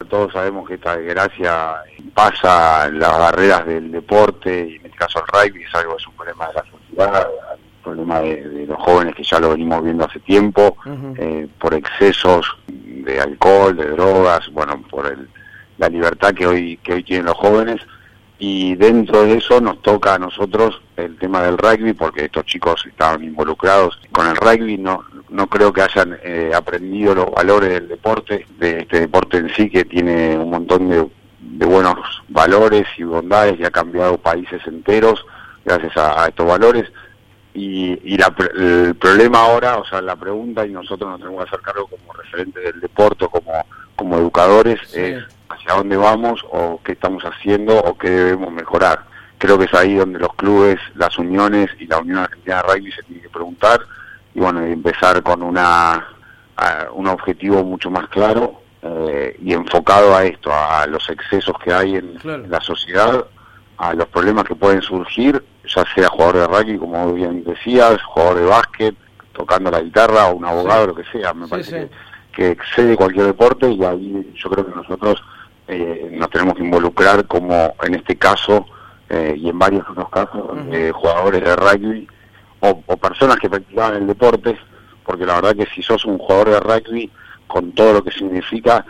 todos sabemos que esta desgracia pasa las barreras del deporte, y en este caso el rugby es un problema de la sociedad, un problema de los jóvenes que ya lo venimos viendo hace tiempo, por excesos de alcohol, de drogas, bueno, por la libertad que hoy tienen los jóvenes. Y dentro de eso nos toca a nosotros el tema del rugby, porque estos chicos estaban involucrados con el rugby, no creo que hayan aprendido los valores del deporte, de este deporte en sí, que tiene un montón de buenos valores y bondades, y ha cambiado países enteros gracias a estos valores. Y el problema ahora, o sea, la pregunta, y nosotros nos tenemos que hacer cargo como referentes del deporte, como educadores, sí, es hacia dónde vamos, o qué estamos haciendo, o qué debemos mejorar. Creo que es ahí donde los clubes, las uniones y la Unión Argentina de Rugby se tienen que preguntar, y bueno, y empezar con un objetivo mucho más claro y enfocado a esto, a los excesos que hay en la sociedad, a los problemas que pueden surgir, ya sea jugador de rugby, como bien decías, jugador de básquet, tocando la guitarra, o un abogado, lo que sea. Me parece que excede cualquier deporte, y ahí yo creo que nosotros nos tenemos que involucrar, como en este caso y en varios otros casos, jugadores de rugby o personas que practicaban el deporte, porque la verdad que si sos un jugador de rugby, con todo lo que significa,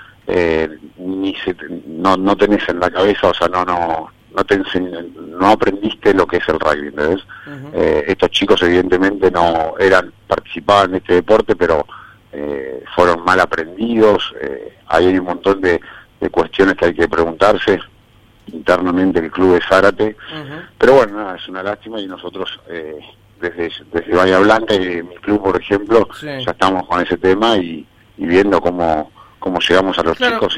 no tenés en la cabeza, o sea, no aprendiste lo que es el rugby, ¿entendés? Estos chicos evidentemente participaban en este deporte, pero fueron mal aprendidos. Ahí hay un montón de cuestiones que hay que preguntarse internamente el club de Zárate, pero bueno, nada, es una lástima, y nosotros desde Bahía Blanca y mi club, por ejemplo, ya estamos con ese tema y viendo cómo llegamos a los chicos.